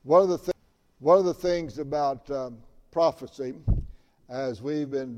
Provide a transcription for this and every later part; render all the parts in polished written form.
One of the things about prophecy, as we've been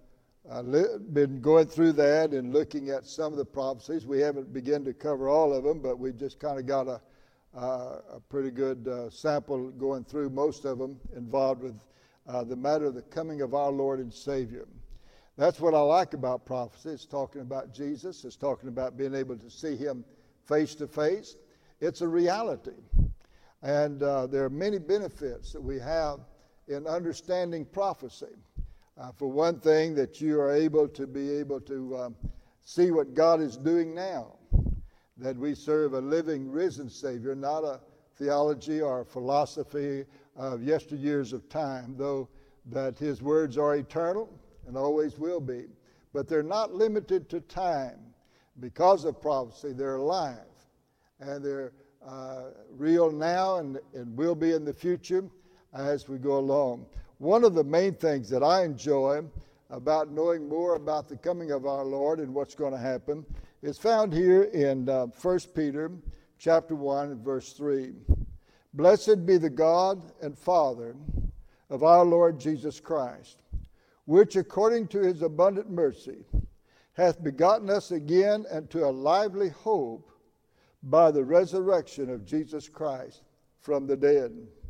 going through that and looking at some of the prophecies, we haven't begun to cover all of them, but we just kind of got a pretty good sample going through most of them involved with the matter of the coming of our Lord and Savior. That's what I like about prophecy. It's talking about Jesus. It's talking about being able to see Him face to face. It's a reality. And there are many benefits that we have in understanding prophecy. For one thing, that you are able to see what God is doing now. That we serve a living, risen Savior, not a theology or a philosophy of yesteryears of time, though that His words are eternal and always will be. But they're not limited to time. Because of prophecy, they're alive. And they're real now and will be in the future as we go along. One of the main things that I enjoy about knowing more about the coming of our Lord and what's going to happen is found here in 1 Peter chapter 1 and verse 3. Blessed be the God and Father of our Lord Jesus Christ, which according to His abundant mercy hath begotten us again unto a lively hope by the resurrection of Jesus Christ from the dead,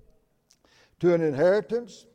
to an inheritance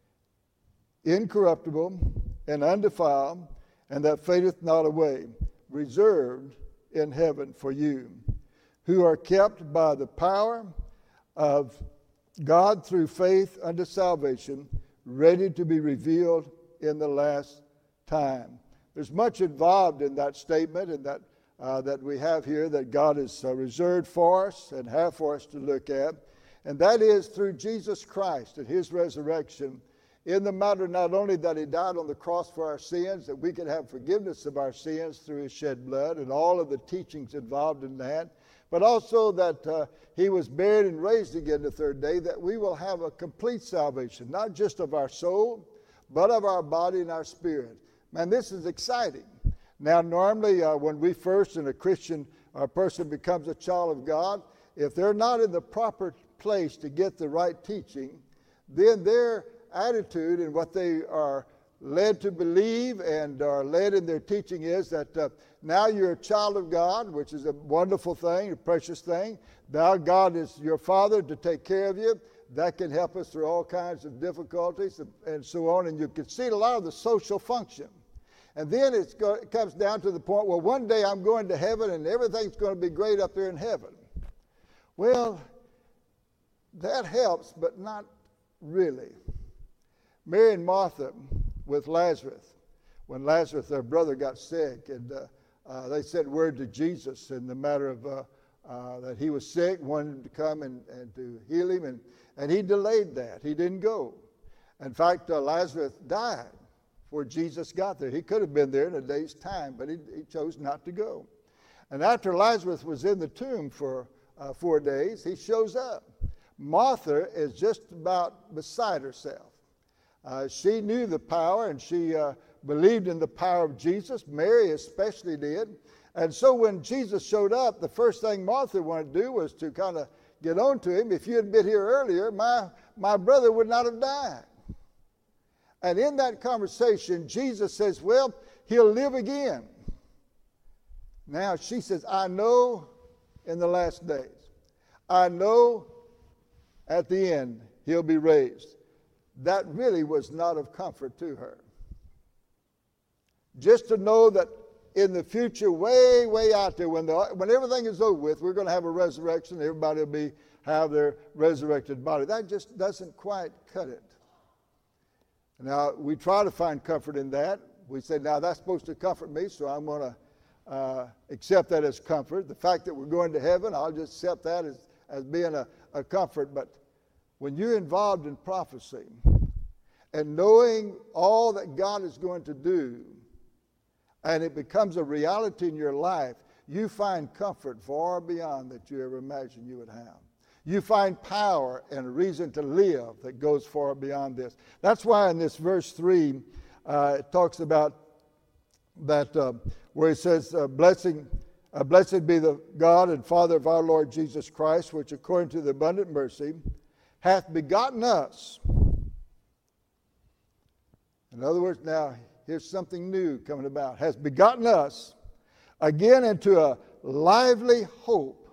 incorruptible and undefiled, and that fadeth not away, reserved in heaven for you, who are kept by the power of God through faith unto salvation, ready to be revealed in the last time. There's much involved in that statement and that we have here that God has reserved for us and have for us to look at. And that is through Jesus Christ and His resurrection, in the matter not only that He died on the cross for our sins, that we could have forgiveness of our sins through His shed blood and all of the teachings involved in that, but also that He was buried and raised again the third day, that we will have a complete salvation, not just of our soul, but of our body and our spirit. Man, this is exciting. Now, normally when we first in a Christian or a person becomes a child of God, if they're not in the proper place to get the right teaching, then their attitude and what they are led to believe and are led in their teaching is that now you're a child of God, which is a wonderful thing, a precious thing. Now God is your Father to take care of you. That can help us through all kinds of difficulties and so on. And you can see a lot of the social function. And then it comes down to the point, well, one day I'm going to heaven and everything's going to be great up there in heaven. Well, that helps, but not really. Mary and Martha with Lazarus, when Lazarus, their brother, got sick, and they sent word to Jesus in the matter of that he was sick, wanted to come and to heal him, and he delayed that. He didn't go. In fact, Lazarus died before Jesus got there. He could have been there in a day's time, but he chose not to go. And after Lazarus was in the tomb for 4 days, he shows up. Martha is just about beside herself. She knew the power, and she believed in the power of Jesus. Mary especially did. And so when Jesus showed up, the first thing Martha wanted to do was to kind of get on to him. If you had been here earlier, my brother would not have died. And in that conversation, Jesus says, well, he'll live again. Now she says, I know in the last days. I know at the end he'll be raised. That really was not of comfort to her. Just to know that in the future, way, way out there, when everything is over with, we're going to have a resurrection. Everybody will have their resurrected body. That just doesn't quite cut it. Now, we try to find comfort in that. We say, now that's supposed to comfort me, so I'm going to accept that as comfort. The fact that we're going to heaven, I'll just accept that as being a comfort. But when you're involved in prophecy and knowing all that God is going to do, and it becomes a reality in your life, you find comfort far beyond that you ever imagined you would have. You find power and a reason to live that goes far beyond this. That's why in this verse 3, it talks about that where it says, blessed be the God and Father of our Lord Jesus Christ, which according to the abundant mercy hath begotten us. In other words, now here's something new coming about. Has begotten us again into a lively hope.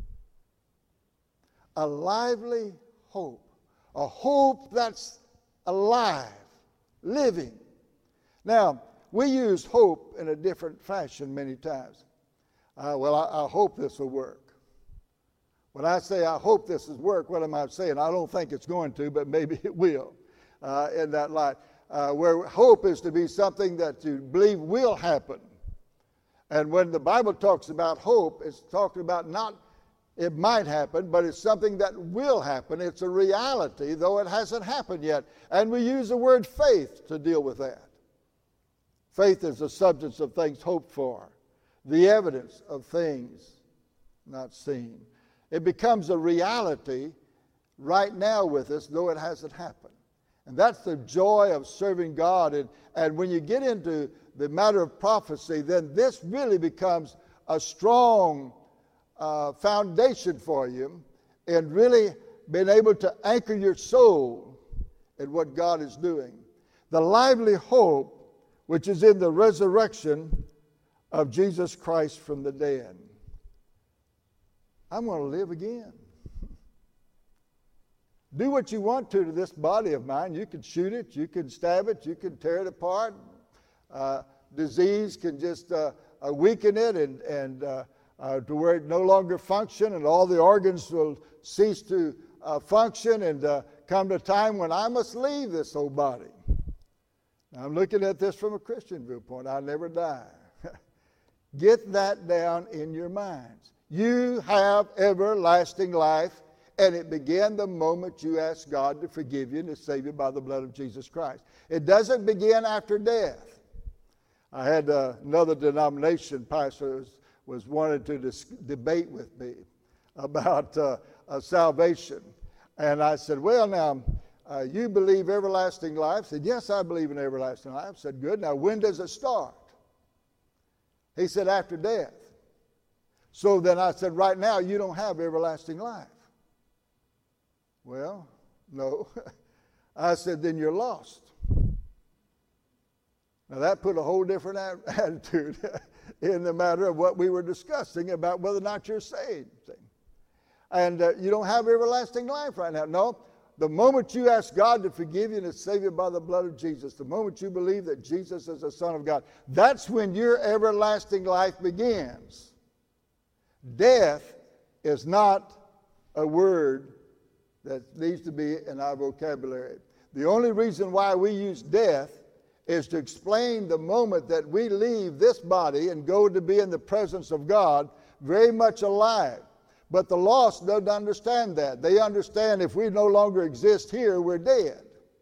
A lively hope. A hope that's alive, living. Now, we use hope in a different fashion many times. I hope this will work. When I say I hope this will work, what am I saying? I don't think it's going to, but maybe it will in that light. Where hope is to be something that you believe will happen. And when the Bible talks about hope, it's talking about not it might happen, but it's something that will happen. It's a reality, though it hasn't happened yet. And we use the word faith to deal with that. Faith is the substance of things hoped for, the evidence of things not seen. It becomes a reality right now with us, though it hasn't happened. And that's the joy of serving God. And when you get into the matter of prophecy, then this really becomes a strong foundation for you in really being able to anchor your soul in what God is doing. The lively hope which is in the resurrection of Jesus Christ from the dead. I'm going to live again. Do what you want to this body of mine. You can shoot it, you can stab it, you can tear it apart. Disease can just weaken it and to where it no longer function, and all the organs will cease to function, and come to a time when I must leave this old body. Now, I'm looking at this from a Christian viewpoint. I'll never die. Get that down in your minds. You have everlasting life, and it began the moment you asked God to forgive you and to save you by the blood of Jesus Christ. It doesn't begin after death. I had another denomination pastor was wanted to debate with me about salvation. And I said, well, now, you believe everlasting life? He said, yes, I believe in everlasting life. I said, good. Now, when does it start? He said, after death. So then I said, right now, you don't have everlasting life. Well, no. I said, then you're lost. Now, that put a whole different attitude in the matter of what we were discussing about whether or not you're saved. And you don't have everlasting life right now. No. The moment you ask God to forgive you and to save you by the blood of Jesus, the moment you believe that Jesus is the Son of God, that's when your everlasting life begins. Death is not a word that needs to be in our vocabulary. The only reason why we use death is to explain the moment that we leave this body and go to be in the presence of God very much alive. But the lost don't understand that. They understand if we no longer exist here, we're dead.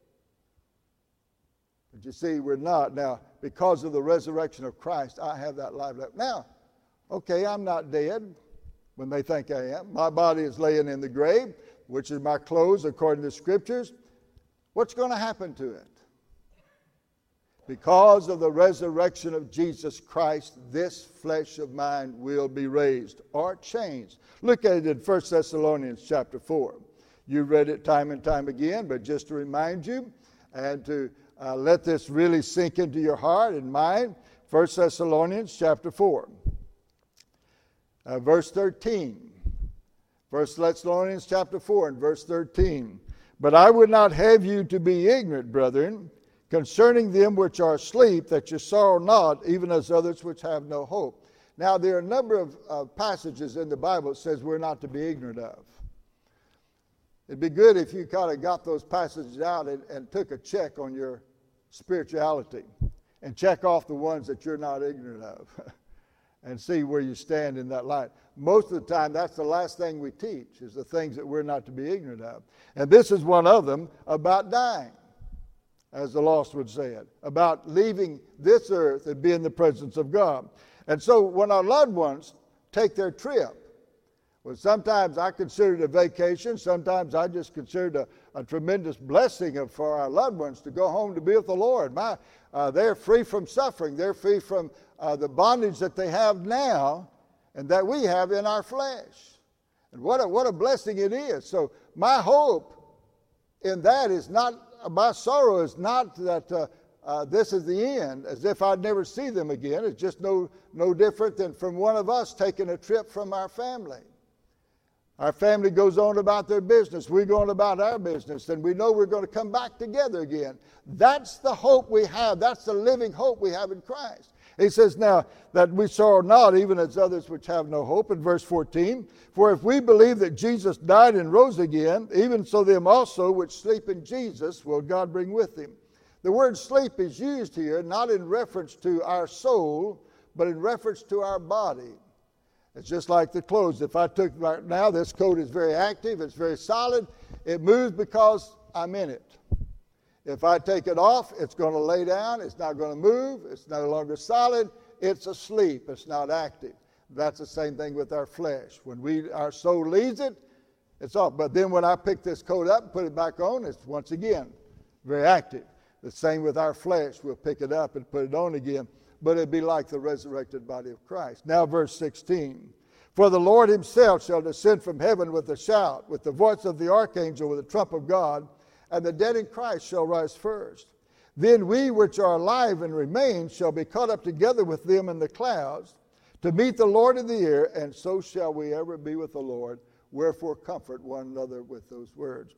But you see, we're not. Now, because of the resurrection of Christ, I have that life left. Now, okay, I'm not dead when they think I am. My body is laying in the grave, which is my clothes according to the Scriptures. What's going to happen to it? Because of the resurrection of Jesus Christ, this flesh of mine will be raised or changed. Look at it in 1 Thessalonians chapter 4. You read it time and time again, but just to remind you and to let this really sink into your heart and mind, 1 Thessalonians chapter 4, verse 13. 1 Thessalonians chapter 4 and verse 13. But I would not have you to be ignorant, brethren, concerning them which are asleep, that you sorrow not, even as others which have no hope. Now, there are a number of passages in the Bible that says we're not to be ignorant of. It'd be good if you kind of got those passages out and took a check on your spirituality and check off the ones that you're not ignorant of and see where you stand in that light. Most of the time, that's the last thing we teach, is the things that we're not to be ignorant of. And this is one of them, about dying, as the lost would say it, about leaving this earth and being in the presence of God. And so when our loved ones take their trip, well, sometimes I consider it a vacation. Sometimes I just consider it a tremendous blessing for our loved ones to go home to be with the Lord. They're free from suffering. They're free from the bondage that they have now and that we have in our flesh. And what a blessing it is. So my hope in that is not, my sorrow is not that this is the end, as if I'd never see them again. It's just no different than from one of us taking a trip from our family. Our family goes on about their business. We go on about our business, and we know we're going to come back together again. That's the hope we have. That's the living hope we have in Christ. He says now that we sorrow not, even as others which have no hope, in verse 14. For if we believe that Jesus died and rose again, even so them also which sleep in Jesus will God bring with him. The word sleep is used here not in reference to our soul, but in reference to our body. It's just like the clothes. If I took right now, this coat is very active, it's very solid. It moves because I'm in it. If I take it off, it's going to lay down, it's not going to move, it's no longer solid, it's asleep, it's not active. That's the same thing with our flesh. When our soul leaves it, it's off. But then when I pick this coat up and put it back on, it's once again very active. The same with our flesh. We'll pick it up and put it on again. But it'd be like the resurrected body of Christ. Now verse 16. For the Lord himself shall descend from heaven with a shout, with the voice of the archangel, with the trump of God, and the dead in Christ shall rise first. Then we which are alive and remain shall be caught up together with them in the clouds to meet the Lord in the air, and so shall we ever be with the Lord. Wherefore comfort one another with those words.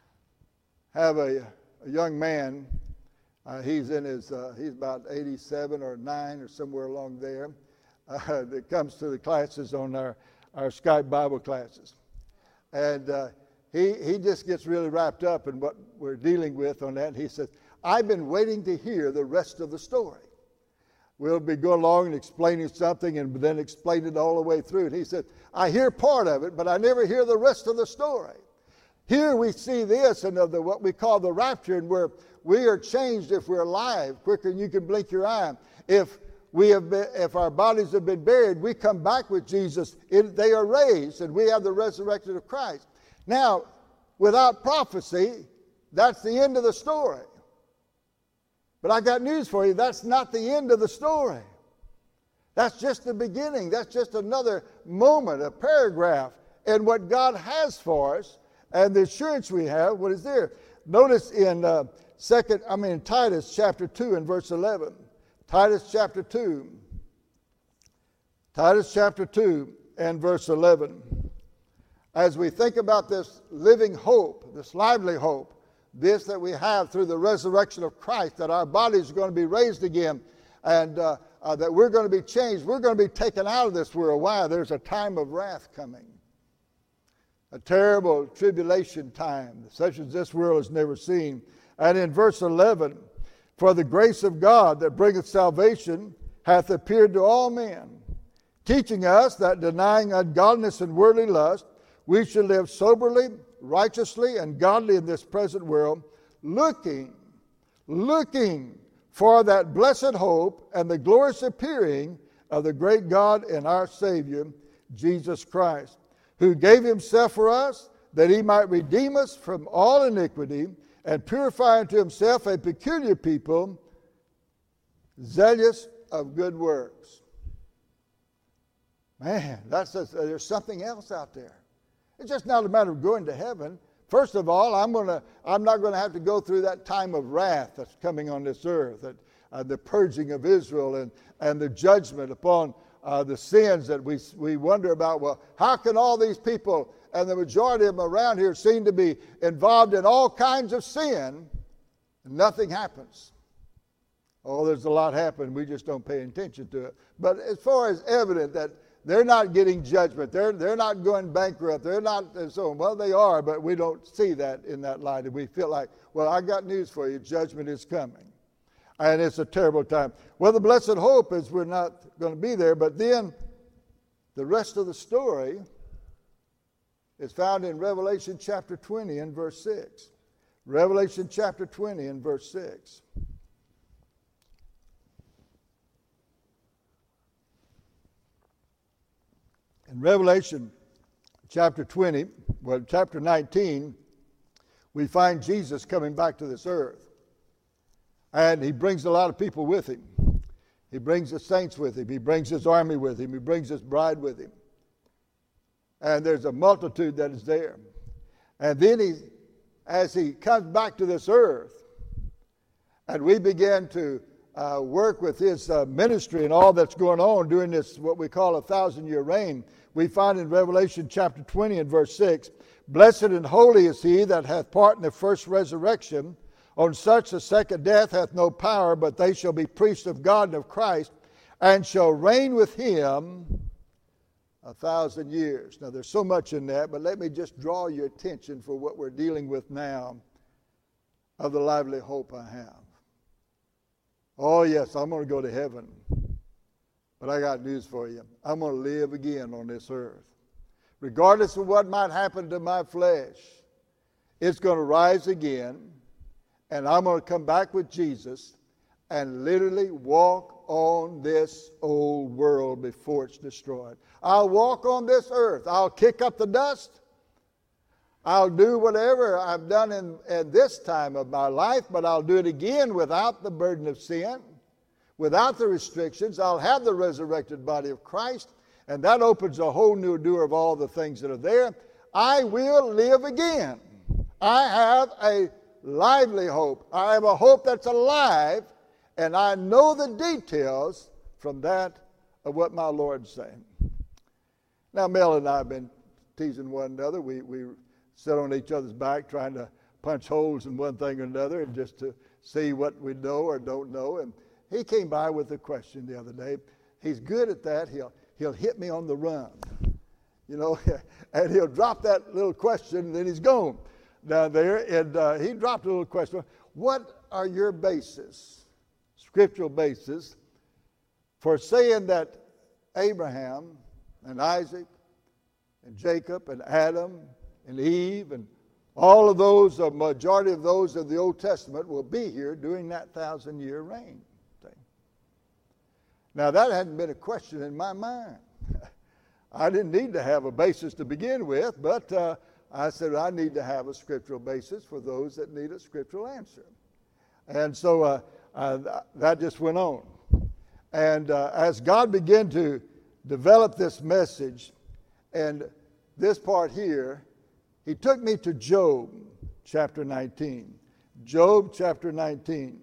Have a young man. He's about 87 or 9 or somewhere along there. That comes to the classes on our Skype Bible classes. And he just gets really wrapped up in what we're dealing with on that. And he says, I've been waiting to hear the rest of the story. We'll be going along and explaining something and then explain it all the way through. And he said, I hear part of it, but I never hear the rest of the story. Here we see this and of what we call the rapture, and where we are changed if we're alive quicker than you can blink your eye. If our bodies have been buried, we come back with Jesus. They are raised, and we have the resurrection of Christ. Now, without prophecy, that's the end of the story. But I got news for you. That's not the end of the story. That's just the beginning. That's just another moment, a paragraph in what God has for us and the assurance we have. What is there? Notice in Titus chapter 2 and verse 11. Titus chapter 2 and verse 11. As we think about this living hope, this lively hope, this that we have through the resurrection of Christ, that our bodies are going to be raised again, and that we're going to be changed. We're going to be taken out of this world. Why? There's a time of wrath coming. A terrible tribulation time, such as this world has never seen. And in verse 11, for the grace of God that bringeth salvation hath appeared to all men, teaching us that denying ungodliness and worldly lust, we should live soberly, righteously, and godly in this present world, looking for that blessed hope and the glorious appearing of the great God and our Savior, Jesus Christ, who gave himself for us, that he might redeem us from all iniquity, and purify unto himself a peculiar people, zealous of good works. Man, there's something else out there. It's just not a matter of going to heaven. First of all, I'm not going to have to go through that time of wrath that's coming on this earth, the purging of Israel and the judgment upon the sins that we wonder about. Well, how can all these people, and the majority of them around here, seem to be involved in all kinds of sin, and nothing happens? Oh, there's a lot happening. We just don't pay attention to it. But as far as evident that they're not getting judgment, they're not going bankrupt, they're not, and so on. Well, they are, but we don't see that in that light. And we feel like, well, I got news for you. Judgment is coming. And it's a terrible time. Well, the blessed hope is we're not going to be there. But then the rest of the story is found in Revelation chapter 20 and verse 6. Revelation chapter 20 and verse 6. In Revelation chapter 20, chapter 19, we find Jesus coming back to this earth. And he brings a lot of people with him. He brings the saints with him. He brings his army with him. He brings his bride with him. And there's a multitude that is there. And then as he comes back to this earth, and we begin to work with his ministry and all that's going on during this, what we call 1,000-year reign, we find in Revelation chapter 20 and verse 6, "Blessed and holy is he that hath part in the first resurrection. On such the second death hath no power, but they shall be priests of God and of Christ, and shall reign with him 1,000 years." Now there's so much in that, but let me just draw your attention for what we're dealing with now of the lively hope I have. Oh yes, I'm going to go to heaven, but I got news for you. I'm going to live again on this earth. Regardless of what might happen to my flesh, it's going to rise again, and I'm going to come back with Jesus and literally walk on this old world before it's destroyed. I'll walk on this earth. I'll kick up the dust. I'll do whatever I've done in this time of my life, but I'll do it again without the burden of sin, without the restrictions. I'll have the resurrected body of Christ, and that opens a whole new door of all the things that are there. I will live again. I have a lively hope. I have a hope that's alive, and I know the details from that of what my Lord's saying. Now, Mel and I have been teasing one another. We sit on each other's back trying to punch holes in one thing or another and just to see what we know or don't know. And he came by with a question the other day. He's good at that. He'll hit me on the run, and he'll drop that little question and then he's gone down there. And he dropped a little question. What are your basis, scriptural basis, for saying that Abraham and Isaac and Jacob and Adam and Eve and all of those, a majority of those of the Old Testament will be here during that 1,000-year reign thing? Now, that hadn't been a question in my mind. I didn't need to have a basis to begin with, but I said I need to have a scriptural basis for those that need a scriptural answer. And so that just went on. And as God began to develop this message, and this part here, he took me to Job chapter 19. Job chapter 19.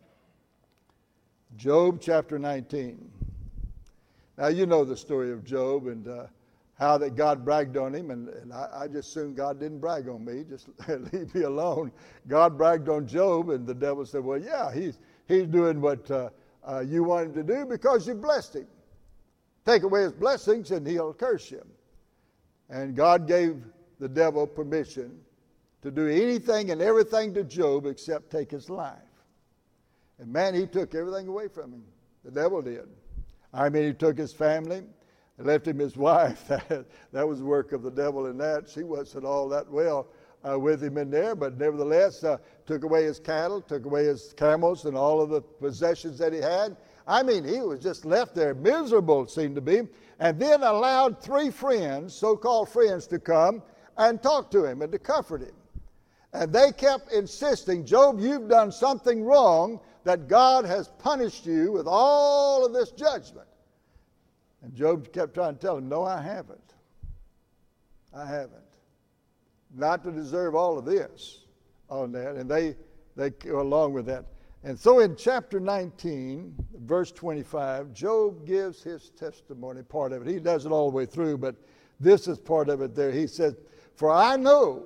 Job chapter 19. Now you know the story of Job and how that God bragged on him, and I just assumed God didn't brag on me. Just leave me alone. God bragged on Job, and the devil said, well, yeah, he's doing what you want him to do because you blessed him. Take away his blessings and he'll curse you. And God gave the devil permission to do anything and everything to Job except take his life. And man, he took everything away from him. The devil did. I mean, he took his family and left him his wife. That was the work of the devil in that. She wasn't all that well with him in there, but nevertheless took away his cattle, took away his camels and all of the possessions that he had. I mean, he was just left there miserable, it seemed to be, and then allowed 3 friends, so-called friends, to come and talk to him and to comfort him. And they kept insisting, Job, you've done something wrong, that God has punished you with all of this judgment. And Job kept trying to tell him, no, I haven't. I haven't. Not to deserve all of this on that. And they go along with that. And so in chapter 19, verse 25, Job gives his testimony, part of it. He does it all the way through, but this is part of it there. He says, for I know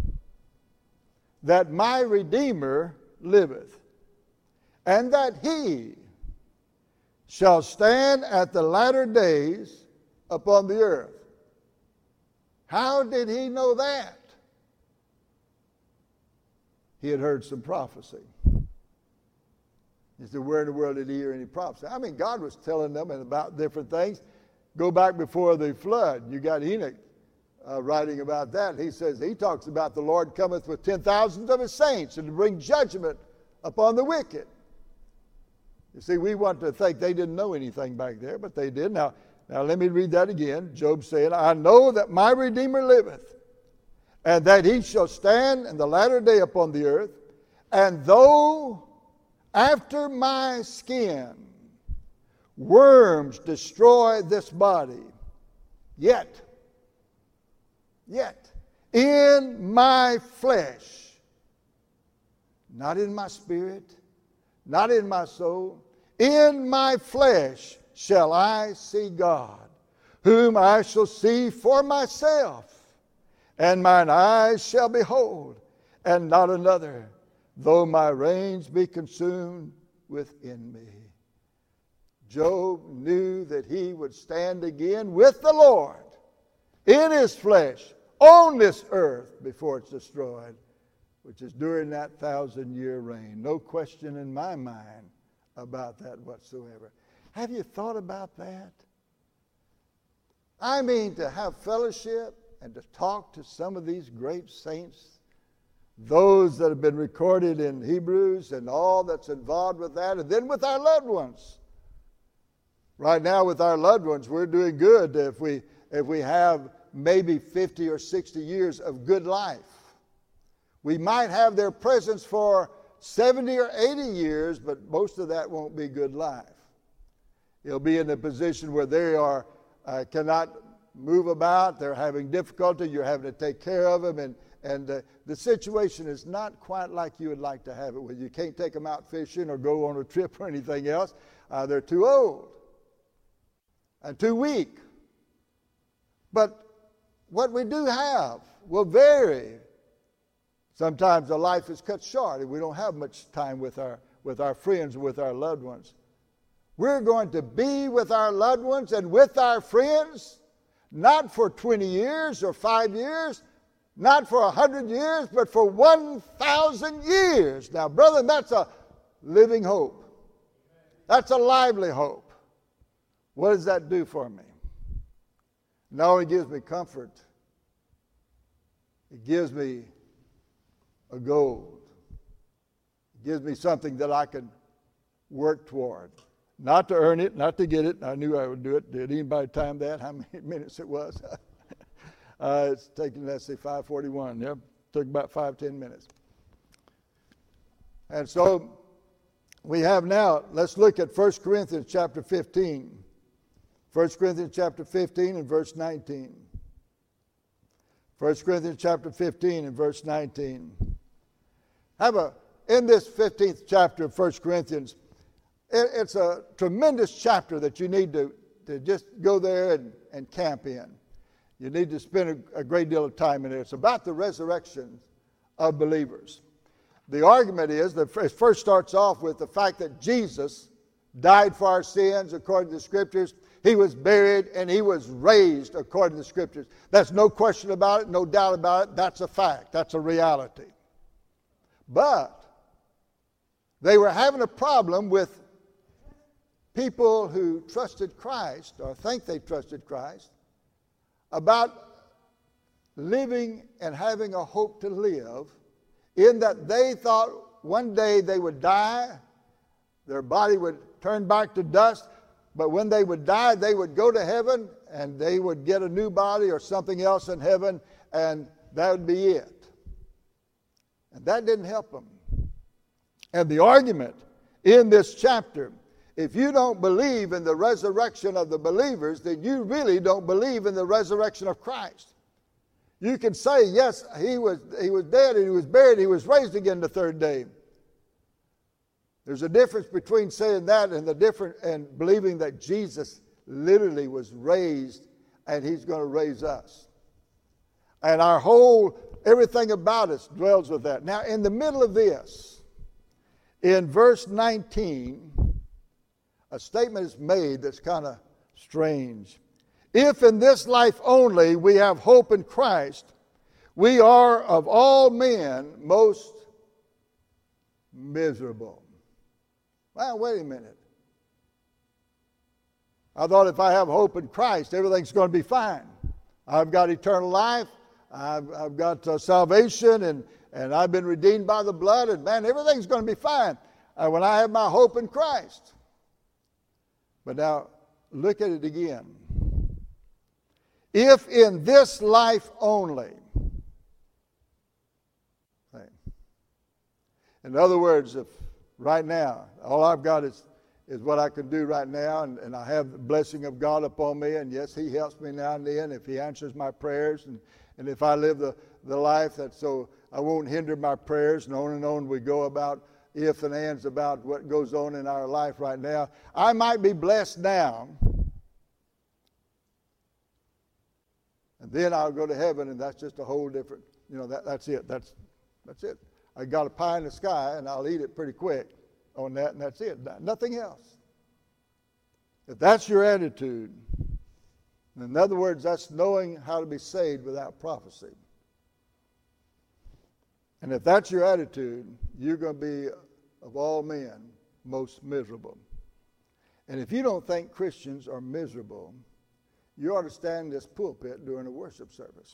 that my Redeemer liveth, and that he shall stand at the latter days upon the earth. How did he know that? He had heard some prophecy. He said, where in the world did he hear any prophecy? I mean, God was telling them about different things. Go back before the flood. You got Enoch writing about that. He talks about the Lord cometh with 10,000s of his saints and to bring judgment upon the wicked. You see, we want to think they didn't know anything back there, but they did. Now let me read that again. Job said, I know that my Redeemer liveth, and that he shall stand in the latter day upon the earth, and though after my skin worms destroy this body, yet in my flesh not in my spirit, not in my soul. In my flesh shall I see God, whom I shall see for myself, and mine eyes shall behold, and not another, though my reins be consumed within me. Job knew that he would stand again with the Lord in his flesh on this earth before it's destroyed, which is during that 1,000-year reign. No question in my mind about that whatsoever. Have you thought about that? I mean, to have fellowship and to talk to some of these great saints, those that have been recorded in Hebrews and all that's involved with that, and then with our loved ones. Right now with our loved ones, we're doing good if we have maybe 50 or 60 years of good life. We might have their presence for 70 or 80 years, but most of that won't be good life. They'll be in a position where they cannot move about. They're having difficulty. You're having to take care of them. And the situation is not quite like you would like to have it, where you can't take them out fishing or go on a trip or anything else. They're too old and too weak. But what we do have will vary. Sometimes the life is cut short and we don't have much time with our friends, with our loved ones. We're going to be with our loved ones and with our friends, not for 20 years or 5 years, not for 100 years, but for 1,000 years. Now, brother, that's a living hope. That's a lively hope. What does that do for me? Not only gives me comfort, it gives me a goal. It gives me something that I can work toward. Not to earn it, not to get it. I knew I would do it. Did anybody time that? How many minutes it was? It's taken, let's see, 5:41. Yep, took about 5-10 minutes. And so we have now, let's look at 1 Corinthians chapter 15. 1 Corinthians chapter 15 and verse 19. 1 Corinthians chapter 15 and verse 19. In this 15th chapter of 1 Corinthians, it's a tremendous chapter that you need to just go there and camp in. You need to spend a great deal of time in there. It's about the resurrection of believers. The argument is that it first starts off with the fact that Jesus died for our sins according to the Scriptures. He was buried and he was raised according to the Scriptures. That's no question about it, no doubt about it. That's a fact. That's a reality. But they were having a problem with people who trusted Christ or think they trusted Christ about living and having a hope to live, in that they thought one day they would die, their body would turn back to dust, but when they would die, they would go to heaven and they would get a new body or something else in heaven, and that would be it. And that didn't help them. And the argument in this chapter, if you don't believe in the resurrection of the believers, then you really don't believe in the resurrection of Christ. You can say, yes, he was dead and he was buried and he was raised again the third day. There's a difference between saying that and believing that Jesus literally was raised and he's going to raise us. And everything about us dwells with that. Now, in the middle of this, in verse 19, a statement is made that's kind of strange. If in this life only we have hope in Christ, we are of all men most miserable. Well, wait a minute. I thought if I have hope in Christ, everything's going to be fine. I've got eternal life. I've got salvation, and I've been redeemed by the blood, and man, everything's going to be fine when I have my hope in Christ. But now, look at it again. If in this life only, in other words, if right now, all I've got is what I can do right now, and I have the blessing of God upon me, and yes, He helps me now and then if He answers my prayers, and if I live the life that's so I won't hinder my prayers, and on we go about if and ands about what goes on in our life right now. I might be blessed now, and then I'll go to heaven, and that's just a whole different, that's it. That's it. I got a pie in the sky, and I'll eat it pretty quick on that, and that's it. Nothing else. If that's your attitude, in other words, that's knowing how to be saved without prophecy. And if that's your attitude, you're going to be, of all men, most miserable. And if you don't think Christians are miserable, you ought to stand in this pulpit during a worship service.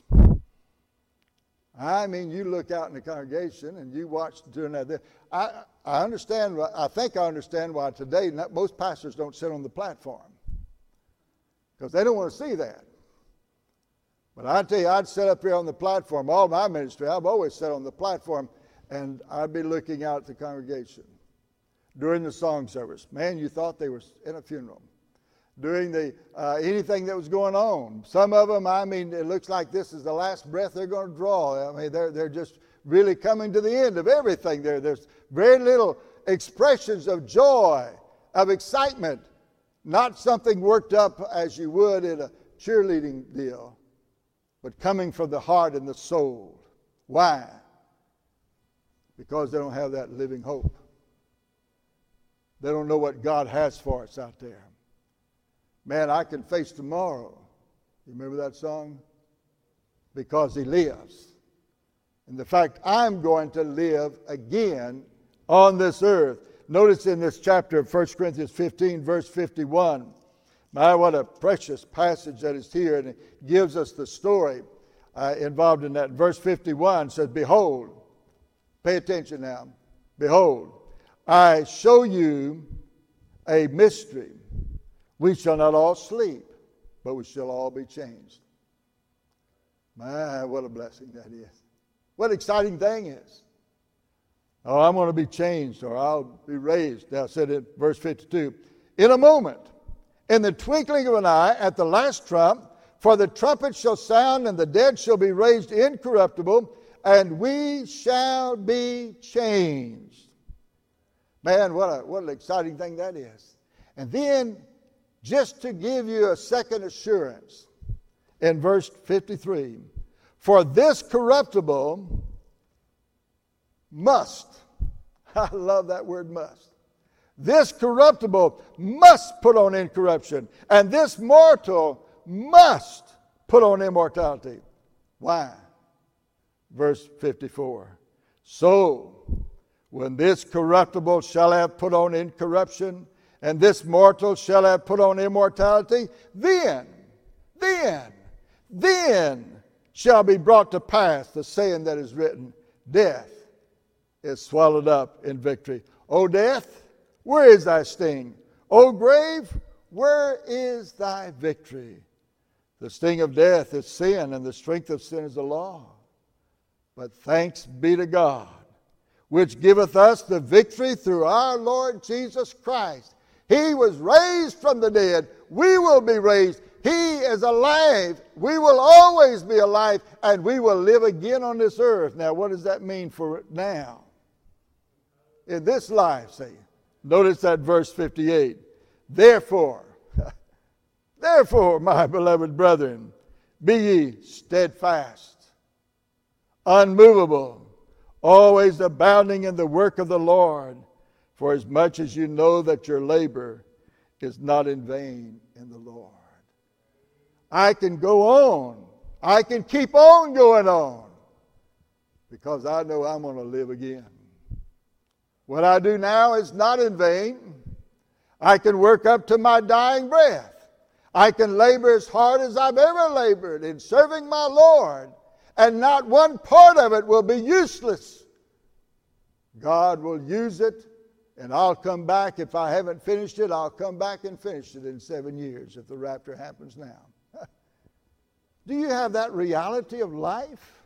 I mean, you look out in the congregation and you watch during that. I understand. I think I understand why today most pastors don't sit on the platform, because they don't want to see that. But I tell you, I'd sit up here on the platform. All my ministry, I've always sat on the platform, and I'd be looking out at the congregation during the song service. Man, you thought they were in a funeral. During the anything that was going on. Some of them, I mean, it looks like this is the last breath they're going to draw. I mean, they're just really coming to the end of everything. There's very little expressions of joy, of excitement, not something worked up as you would in a cheerleading deal, but coming from the heart and the soul. Why? Because they don't have that living hope. They don't know what God has for us out there. Man, I can face tomorrow. You remember that song? Because He lives. And the fact I'm going to live again on this earth. Notice in this chapter of 1 Corinthians 15, verse 51. My, what a precious passage that is here. And it gives us the story involved in that. Verse 51 says, behold, pay attention now. Behold, I show you a mystery. We shall not all sleep, but we shall all be changed. Man, what a blessing that is. What an exciting thing is. Oh, I'm going to be changed, or I'll be raised. Now, it said in verse 52, in a moment, in the twinkling of an eye, at the last trump, for the trumpet shall sound, and the dead shall be raised incorruptible, and we shall be changed. Man, what an exciting thing that is. And then, just to give you a second assurance, in verse 53, for this corruptible must, I love that word must, this corruptible must put on incorruption, and this mortal must put on immortality. Why? Verse 54, so when this corruptible shall have put on incorruption, and this mortal shall have put on immortality, then shall be brought to pass the saying that is written, death is swallowed up in victory. O death, where is thy sting? O grave, where is thy victory? The sting of death is sin, and the strength of sin is the law. But thanks be to God, which giveth us the victory through our Lord Jesus Christ. He was raised from the dead. We will be raised. He is alive. We will always be alive, and we will live again on this earth. Now, what does that mean for now? In this life, see. Notice that verse 58. Therefore, my beloved brethren, be ye steadfast, unmovable, always abounding in the work of the Lord, for as much as you know that your labor is not in vain in the Lord. I can go on. I can keep on going on, because I know I'm going to live again. What I do now is not in vain. I can work up to my dying breath. I can labor as hard as I've ever labored in serving my Lord, and not one part of it will be useless. God will use it. And I'll come back. If I haven't finished it, I'll come back and finish it in 7 years if the rapture happens now. Do you have that reality of life?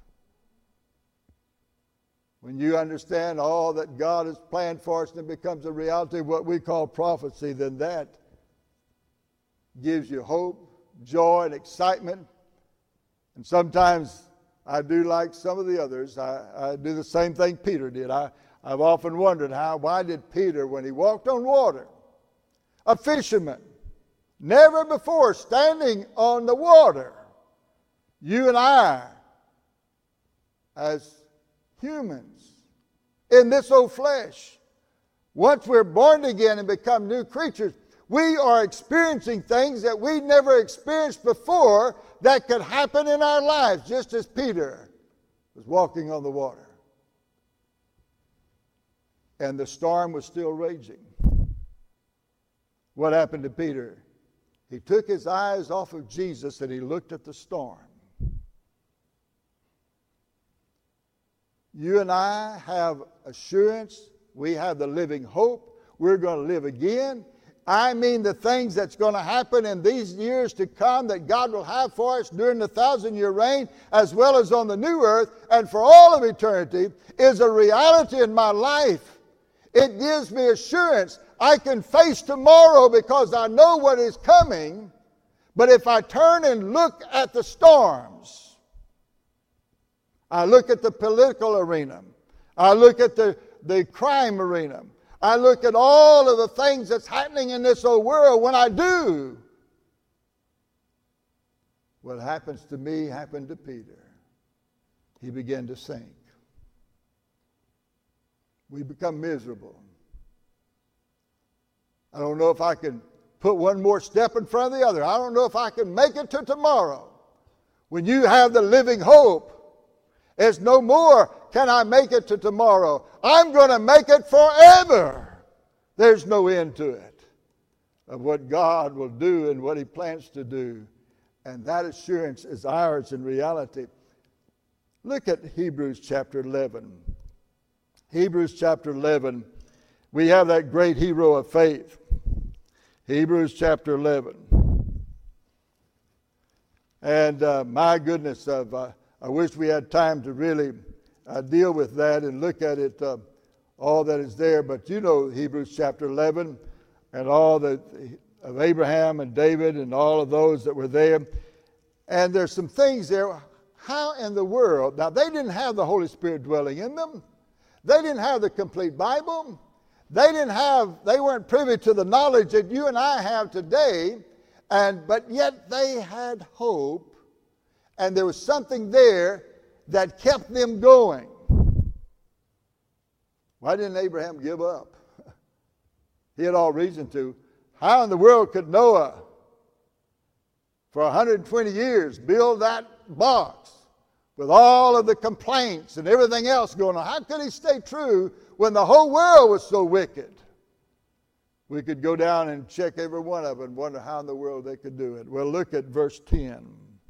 When you understand all that God has planned for us and it becomes a reality of what we call prophecy, then that gives you hope, joy, and excitement. And sometimes I do like some of the others. I do the same thing Peter did. I've often wondered why did Peter, when he walked on water, a fisherman, never before standing on the water, you and I, as humans, in this old flesh, once we're born again and become new creatures, we are experiencing things that we never experienced before that could happen in our lives, just as Peter was walking on the water. And the storm was still raging. What happened to Peter? He took his eyes off of Jesus and he looked at the storm. You and I have assurance. We have the living hope. We're going to live again. I mean the things that's going to happen in these years to come that God will have for us during the 1,000-year reign, as well as on the new earth and for all of eternity, is a reality in my life. It gives me assurance. I can face tomorrow because I know what is coming. But if I turn and look at the storms, I look at the political arena, I look at the crime arena, I look at all of the things that's happening in this old world. When I do, what happens to me happened to Peter. He began to sink. We become miserable. I don't know if I can put one more step in front of the other. I don't know if I can make it to tomorrow. When you have the living hope, it's no more can I make it to tomorrow. I'm going to make it forever. There's no end to it of what God will do and what He plans to do. And that assurance is ours in reality. Look at Hebrews chapter 11. Hebrews chapter 11. We have that great hero of faith. Hebrews chapter 11. And my goodness, I wish we had time to really deal with that and look at it, all that is there. But you know Hebrews chapter 11 and all of Abraham and David and all of those that were there. And there's some things there. How in the world? Now, they didn't have the Holy Spirit dwelling in them. They didn't have the complete Bible. They weren't privy to the knowledge that you and I have today. But yet they had hope. And there was something there that kept them going. Why didn't Abraham give up? He had all reason to. How in the world could Noah, for 120 years, build that box with all of the complaints and everything else going on? How could he stay true when the whole world was so wicked? We could go down and check every one of them and wonder how in the world they could do it. Well, look at verse 10.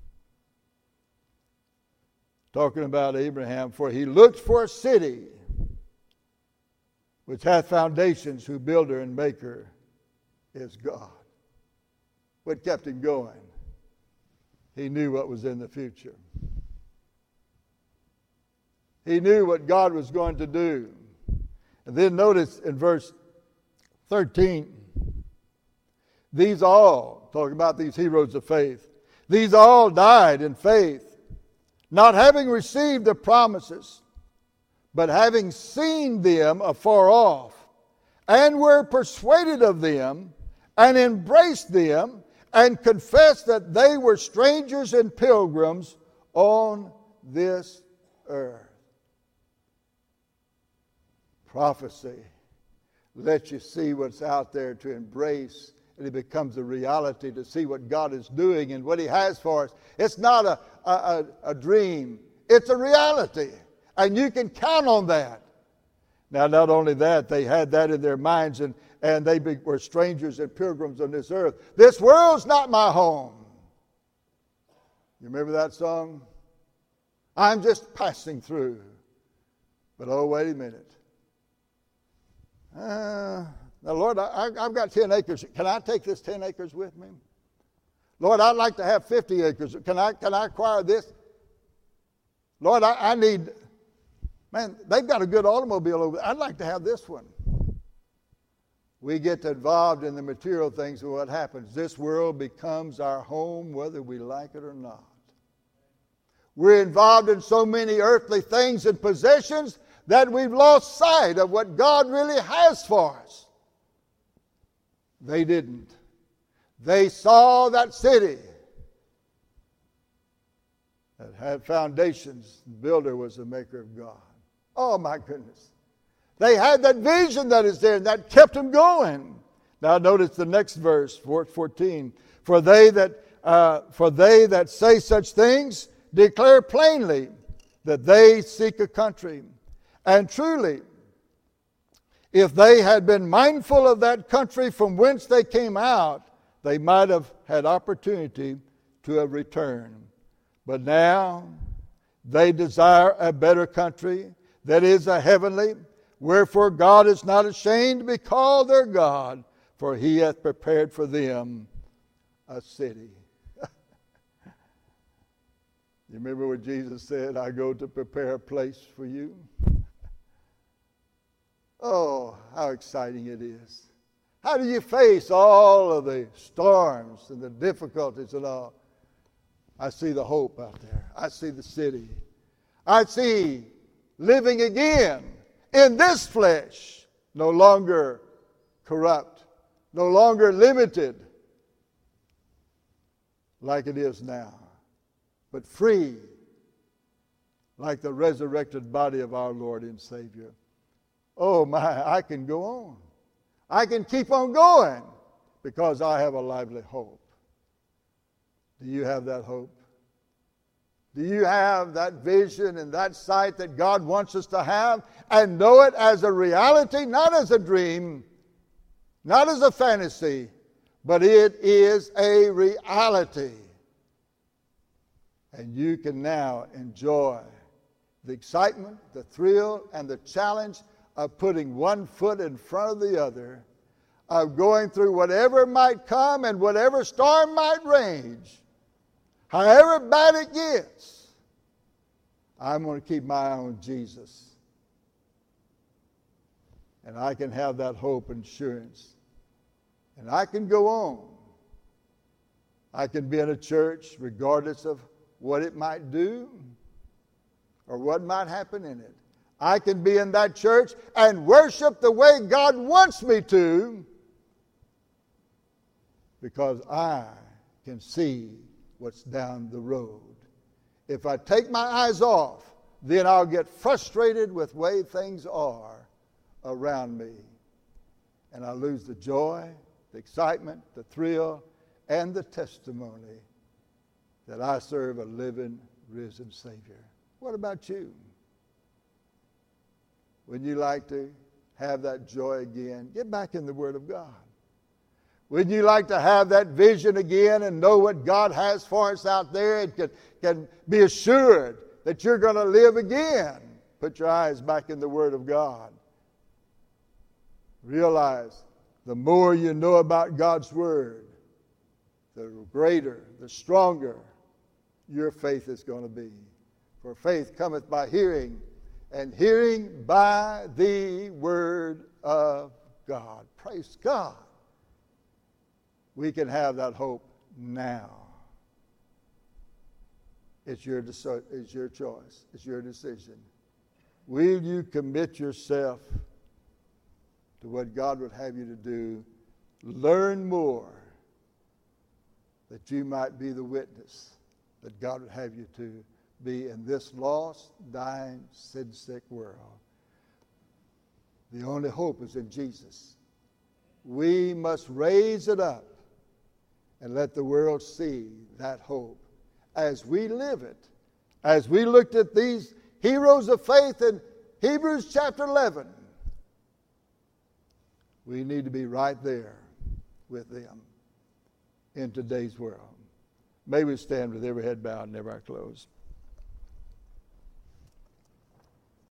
Talking about Abraham, for he looked for a city which hath foundations, whose builder and maker is God. What kept him going? He knew what was in the future. He knew what God was going to do. And then notice in verse 13, these all, talking about these heroes of faith, these all died in faith, not having received the promises, but having seen them afar off, and were persuaded of them, and embraced them, and confessed that they were strangers and pilgrims on this earth. Prophecy lets you see what's out there to embrace, and it becomes a reality to see what God is doing and what He has for us. It's not a dream. It's a reality. And you can count on that. Now, not only that, they had that in their minds, and they were strangers and pilgrims on this earth. This world's not my home. You remember that song? I'm just passing through. But oh, wait a minute. Now, Lord, I've got 10 acres. Can I take this 10 acres with me? Lord, I'd like to have 50 acres. Can I acquire this? Lord, I need... Man, they've got a good automobile over there. I'd like to have this one. We get involved in the material things, and what happens? This world becomes our home whether we like it or not. We're involved in so many earthly things and possessions that we've lost sight of what God really has for us. They didn't. They saw that city that had foundations. The builder was the maker of God. Oh, my goodness. They had that vision that is there, and that kept them going. Now notice the next verse, 14. For they that say such things declare plainly that they seek a country. And truly, if they had been mindful of that country from whence they came out, they might have had opportunity to have returned. But now they desire a better country, that is a heavenly. Wherefore God is not ashamed to be called their God, for he hath prepared for them a city. You remember what Jesus said, I go to prepare a place for you? Oh, how exciting it is. How do you face all of the storms and the difficulties and all? I see the hope out there. I see the city. I see living again in this flesh, no longer corrupt, no longer limited like it is now, but free like the resurrected body of our Lord and Savior. Oh my, I can go on. I can keep on going because I have a lively hope. Do you have that hope? Do you have that vision and that sight that God wants us to have and know it as a reality, not as a dream, not as a fantasy, but it is a reality. And you can now enjoy the excitement, the thrill, and the challenge of putting one foot in front of the other, of going through whatever might come and whatever storm might rage, however bad it gets. I'm going to keep my eye on Jesus. And I can have that hope and assurance. And I can go on. I can be in a church regardless of what it might do or what might happen in it. I can be in that church and worship the way God wants me to because I can see what's down the road. If I take my eyes off, then I'll get frustrated with the way things are around me. And I'll lose the joy, the excitement, the thrill, and the testimony that I serve a living, risen Savior. What about you? Would you like to have that joy again? Get back in the Word of God. Would you like to have that vision again and know what God has for us out there and can be assured that you're going to live again? Put your eyes back in the Word of God. Realize the more you know about God's Word, the greater, the stronger your faith is going to be. For faith cometh by hearing, and hearing by the Word of God. Praise God. We can have that hope now. It's your choice. It's your decision. Will you commit yourself to what God would have you to do? Learn more that you might be the witness that God would have you to be in this lost, dying, sin-sick world. The only hope is in Jesus. We must raise it up and let the world see that hope as we live it. As we looked at these heroes of faith in Hebrews chapter 11, we need to be right there with them in today's world. May we stand with every head bowed and every eye closed.